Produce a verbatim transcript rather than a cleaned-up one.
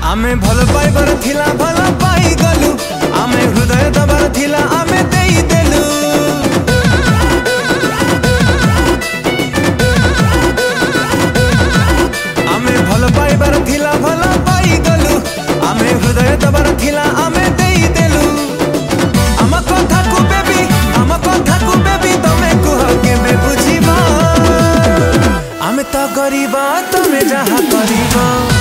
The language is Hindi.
आमे भल पाइबार थिला भल पाई गलु आमे हृदय दबार थिला आमे देई देलु आमे भल पाइबार थिला भल पाई गलु आमे हृदय दबार थिला आमे देई देलु आम कथा को बेबी आम कथा को बेबी तमे कुह केबे बुझिबा आमे तो गरीबा तमे जहा करिबा।